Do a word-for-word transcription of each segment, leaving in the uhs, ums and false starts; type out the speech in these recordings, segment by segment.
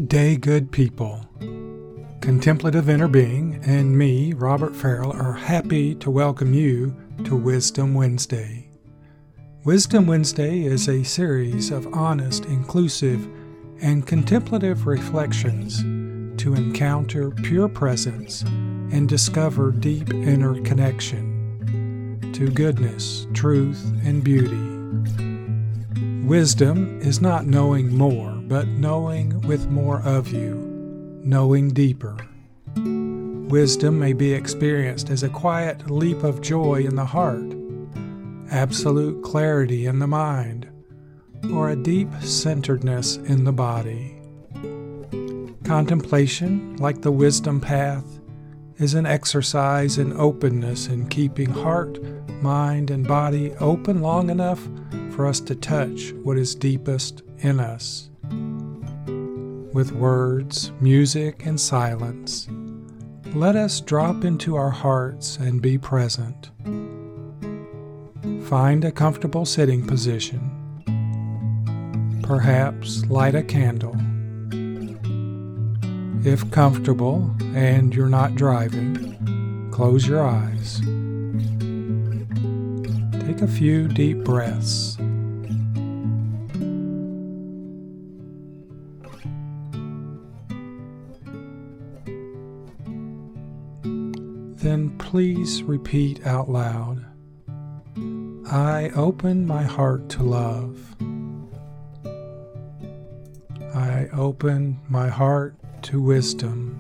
Good day, good people. Contemplative Inner Being and me, Robert Farrell, are happy to welcome you to Wisdom Wednesday. Wisdom Wednesday is a series of honest, inclusive, and contemplative reflections to encounter pure presence and discover deep inner connection to goodness, truth, and beauty. Wisdom is not knowing more, but knowing with more of you, knowing deeper. Wisdom may be experienced as a quiet leap of joy in the heart, absolute clarity in the mind, or a deep centeredness in the body. Contemplation, like the wisdom path, is an exercise in openness in keeping heart, mind, and body open long enough for us to touch what is deepest in us. With words, music, and silence, let us drop into our hearts and be present. Find a comfortable sitting position. Perhaps light a candle. If comfortable and you're not driving, close your eyes. Take a few deep breaths. Then please repeat out loud, I open my heart to love. I open my heart to wisdom.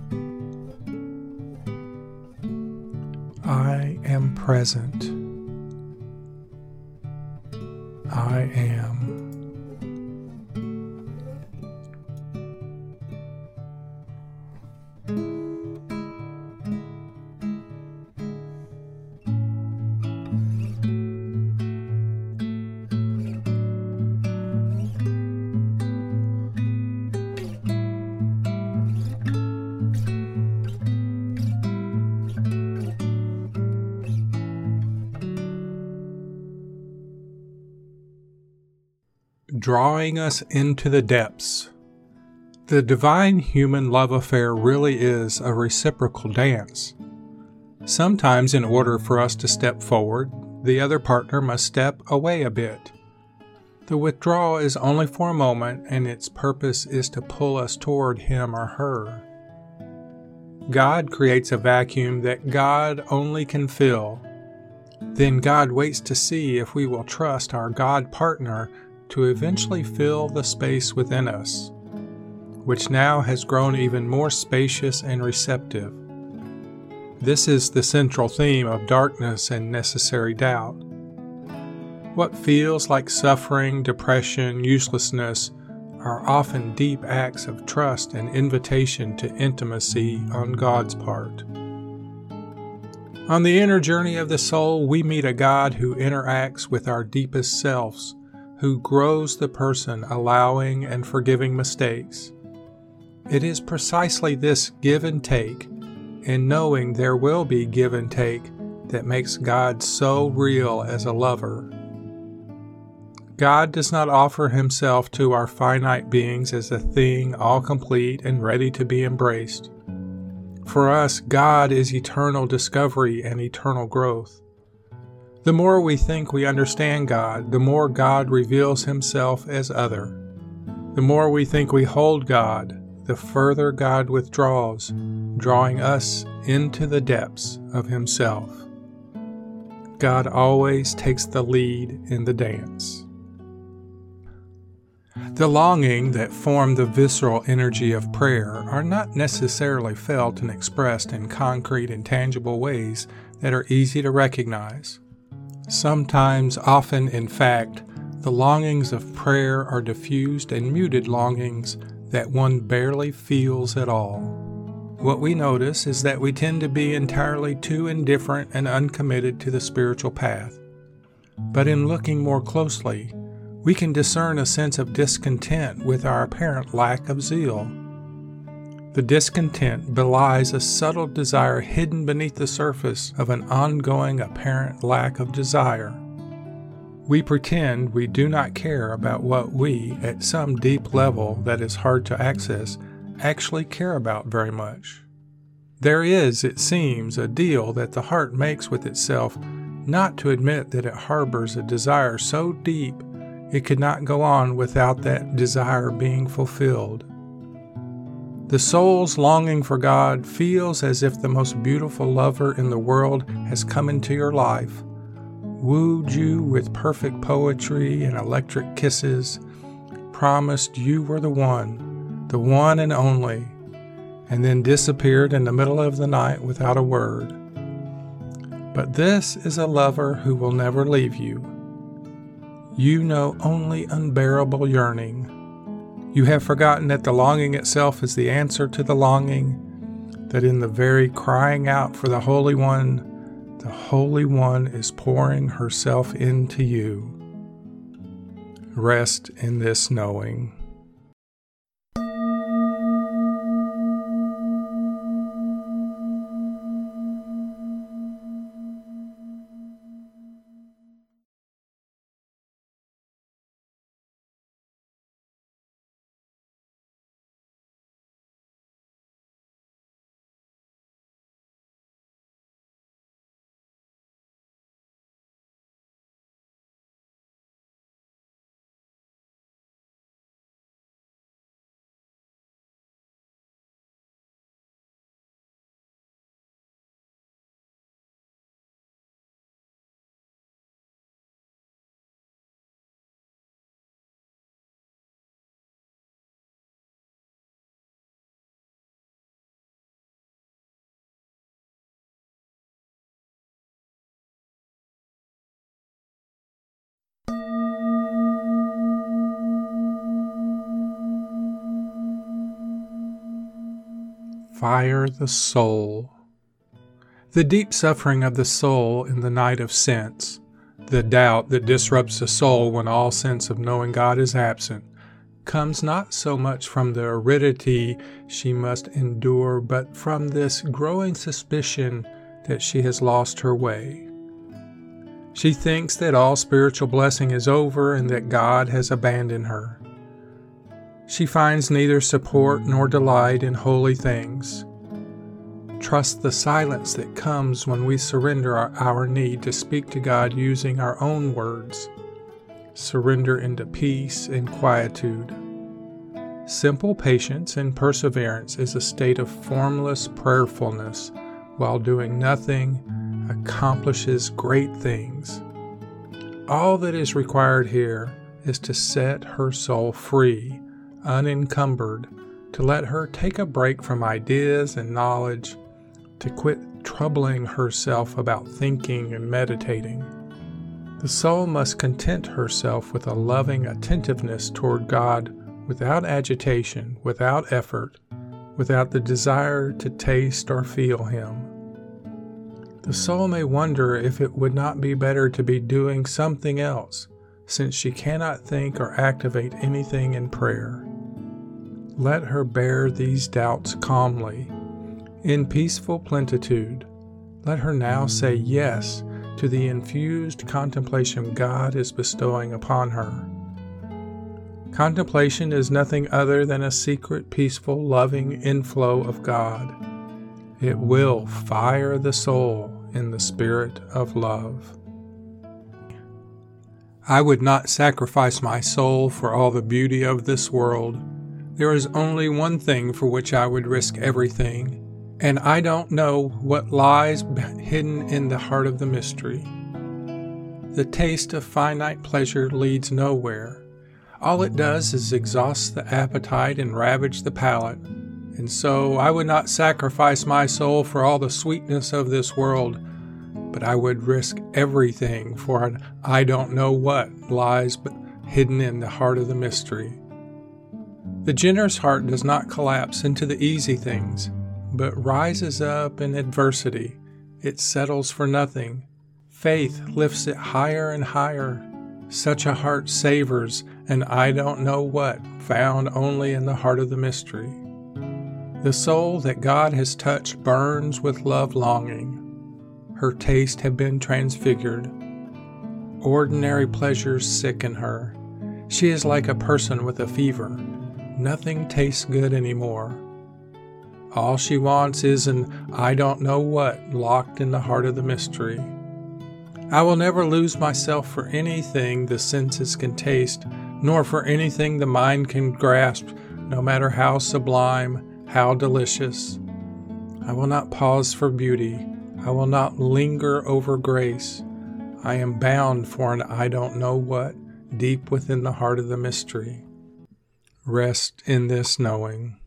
I am present. I am. Drawing us into the depths. The divine-human love affair really is a reciprocal dance. Sometimes, in order for us to step forward, the other partner must step away a bit. The withdrawal is only for a moment, and its purpose is to pull us toward him or her. God creates a vacuum that God only can fill. Then God waits to see if we will trust our God partner to eventually fill the space within us, which now has grown even more spacious and receptive. This is the central theme of darkness and necessary doubt. What feels like suffering, depression, uselessness are often deep acts of trust and invitation to intimacy on God's part. On the inner journey of the soul, we meet a God who interacts with our deepest selves, who grows the person allowing and forgiving mistakes. It is precisely this give and take, and knowing there will be give and take, that makes God so real as a lover. God does not offer himself to our finite beings as a thing all complete and ready to be embraced. For us, God is eternal discovery and eternal growth. The more we think we understand God, the more God reveals himself as other. The more we think we hold God, the further God withdraws, drawing us into the depths of himself. God always takes the lead in the dance. The longing that form the visceral energy of prayer are not necessarily felt and expressed in concrete and tangible ways that are easy to recognize. Sometimes, often, in fact, the longings of prayer are diffused and muted longings that one barely feels at all. What we notice is that we tend to be entirely too indifferent and uncommitted to the spiritual path. But in looking more closely, we can discern a sense of discontent with our apparent lack of zeal. The discontent belies a subtle desire hidden beneath the surface of an ongoing apparent lack of desire. We pretend we do not care about what we, at some deep level that is hard to access, actually care about very much. There is, it seems, a deal that the heart makes with itself not to admit that it harbors a desire so deep it could not go on without that desire being fulfilled. The soul's longing for God feels as if the most beautiful lover in the world has come into your life, wooed you with perfect poetry and electric kisses, promised you were the one, the one and only, and then disappeared in the middle of the night without a word. But this is a lover who will never leave you. You know only unbearable yearning. You have forgotten that the longing itself is the answer to the longing, that in the very crying out for the Holy One, the Holy One is pouring herself into you. Rest in this knowing. Fire the soul. The deep suffering of the soul in the night of sense, the doubt that disrupts the soul when all sense of knowing God is absent, comes not so much from the aridity she must endure, but from this growing suspicion that she has lost her way. She thinks that all spiritual blessing is over and that God has abandoned her. She finds neither support nor delight in holy things. Trust the silence that comes when we surrender our, our need to speak to God using our own words. Surrender into peace and quietude. Simple patience and perseverance is a state of formless prayerfulness, while doing nothing accomplishes great things. All that is required here is to set her soul free, unencumbered, to let her take a break from ideas and knowledge, to quit troubling herself about thinking and meditating. The soul must content herself with a loving attentiveness toward God without agitation, without effort, without the desire to taste or feel Him. The soul may wonder if it would not be better to be doing something else, since she cannot think or activate anything in prayer. Let her bear these doubts calmly. In peaceful plenitude, let her now say yes to the infused contemplation God is bestowing upon her. Contemplation is nothing other than a secret, peaceful, loving inflow of God. It will fire the soul in the spirit of love. I would not sacrifice my soul for all the beauty of this world. There is only one thing for which I would risk everything, and I don't know what lies hidden in the heart of the mystery. The taste of finite pleasure leads nowhere. All it does is exhaust the appetite and ravage the palate, and so I would not sacrifice my soul for all the sweetness of this world, but I would risk everything for an I don't know what lies hidden in the heart of the mystery. The generous heart does not collapse into the easy things, but rises up in adversity. It settles for nothing. Faith lifts it higher and higher. Such a heart savors an I don't know what found only in the heart of the mystery. The soul that God has touched burns with love longing. Her taste have been transfigured. Ordinary pleasures sicken her. She is like a person with a fever. Nothing tastes good anymore. All she wants is an I don't know what locked in the heart of the mystery. I will never lose myself for anything the senses can taste, nor for anything the mind can grasp, no matter how sublime, how delicious. I will not pause for beauty. I will not linger over grace. I am bound for an I don't know what, deep within the heart of the mystery. Rest in this knowing.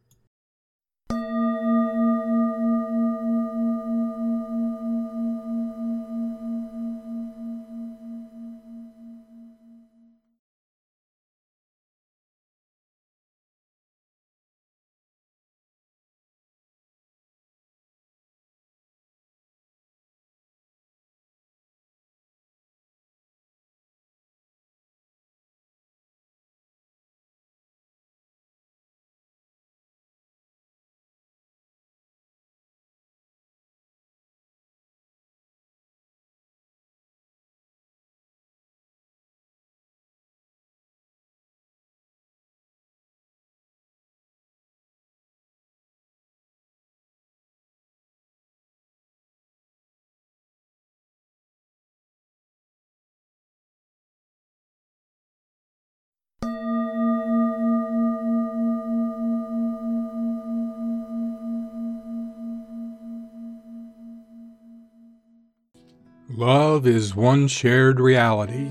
Love is one shared reality.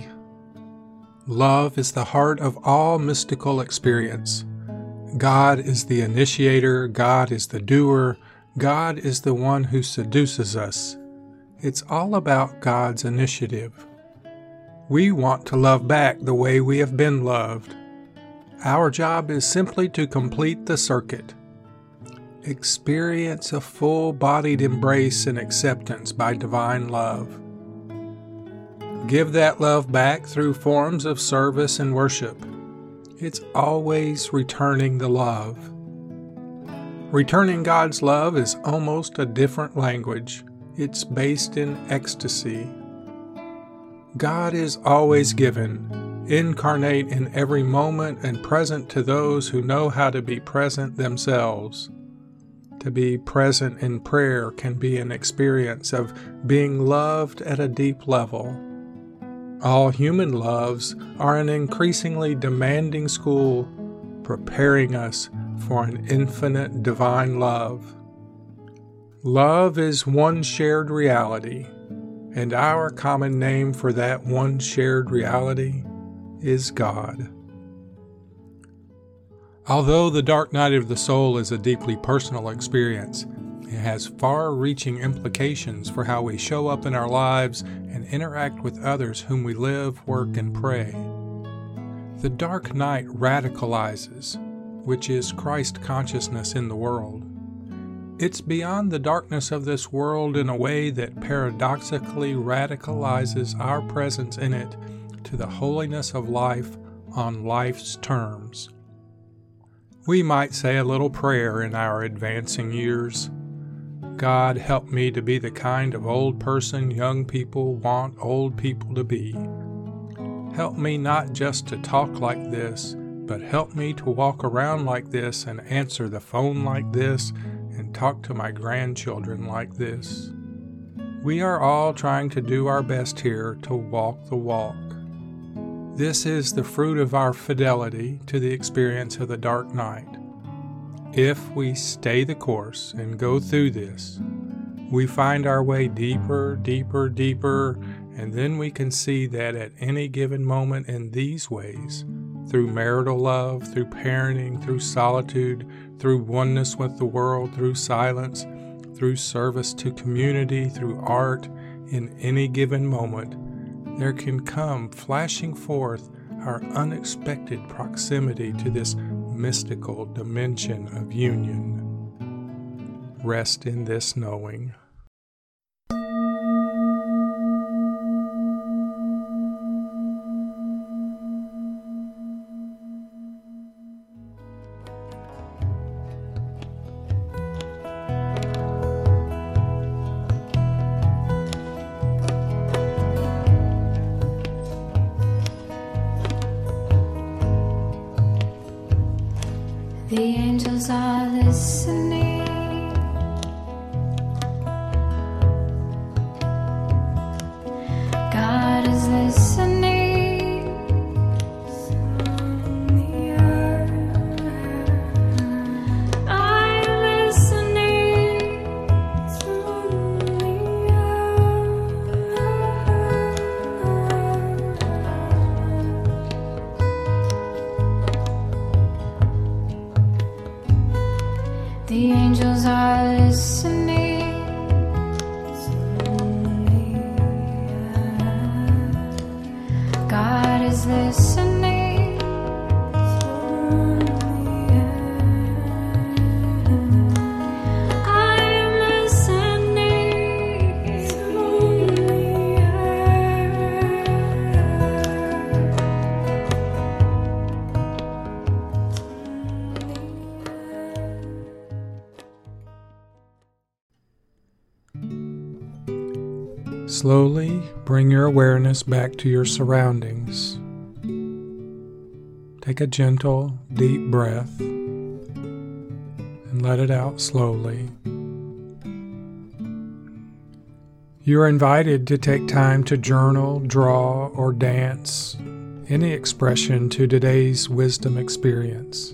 Love is the heart of all mystical experience. God is the initiator, God is the doer, God is the one who seduces us. It's all about God's initiative. We want to love back the way we have been loved. Our job is simply to complete the circuit. Experience a full-bodied embrace and acceptance by divine love. Give that love back through forms of service and worship. It's always returning the love. Returning God's love is almost a different language. It's based in ecstasy. God is always given, incarnate in every moment and present to those who know how to be present themselves. To be present in prayer can be an experience of being loved at a deep level. All human loves are an increasingly demanding school, preparing us for an infinite divine love. Love is one shared reality, and our common name for that one shared reality is God. Although the dark night of the soul is a deeply personal experience, it has far-reaching implications for how we show up in our lives and interact with others whom we live, work, and pray. The dark night radicalizes, which is Christ consciousness in the world. It's beyond the darkness of this world in a way that paradoxically radicalizes our presence in it to the holiness of life on life's terms. We might say a little prayer in our advancing years. God, help me to be the kind of old person young people want old people to be. Help me not just to talk like this, but help me to walk around like this and answer the phone like this and talk to my grandchildren like this. We are all trying to do our best here to walk the walk. This is the fruit of our fidelity to the experience of the dark night. If we stay the course and go through this, we find our way deeper, deeper, deeper, and then we can see that at any given moment in these ways, through marital love, through parenting, through solitude, through oneness with the world, through silence, through service to community, through art, in any given moment, there can come flashing forth our unexpected proximity to this mystical dimension of union. Rest in this knowing. The angels are listening. listening. I am listening through the Slowly bring your awareness back to your surroundings. Take a gentle, deep breath and let it out slowly. You are invited to take time to journal, draw, or dance any expression to today's wisdom experience.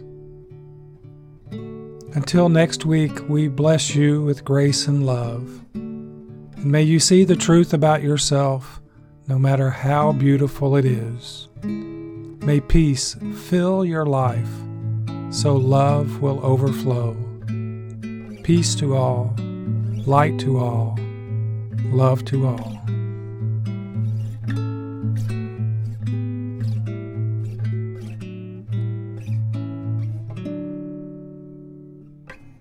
Until next week, we bless you with grace and love. And may you see the truth about yourself, no matter how beautiful it is. May peace fill your life, so love will overflow. Peace to all, light to all, love to all.